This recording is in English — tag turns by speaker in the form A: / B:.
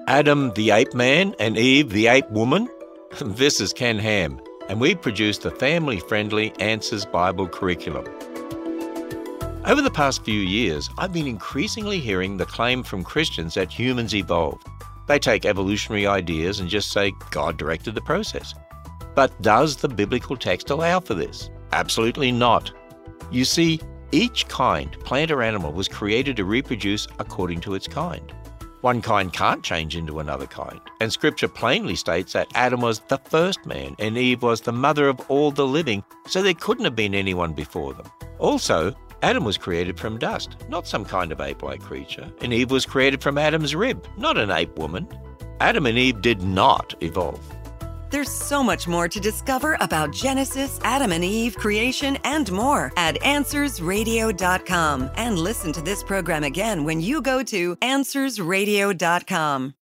A: Adam the ape man and Eve the ape woman? This is Ken Ham, and we produced the family-friendly Answers Bible curriculum. Over the past few years, I've been increasingly hearing the claim from Christians that humans evolved. They take evolutionary ideas and just say God directed the process. But does the biblical text allow for this? Absolutely not. You see, each kind, plant or animal, was created to reproduce according to its kind. One kind can't change into another kind, and Scripture plainly states that Adam was the first man and Eve was the mother of all the living, so there couldn't have been anyone before them. Also, Adam was created from dust, not some kind of ape-like creature, and Eve was created from Adam's rib, not an ape woman. Adam and Eve did not evolve.
B: There's so much more to discover about Genesis, Adam and Eve, creation, and more at AnswersRadio.com. And listen to this program again when you go to AnswersRadio.com.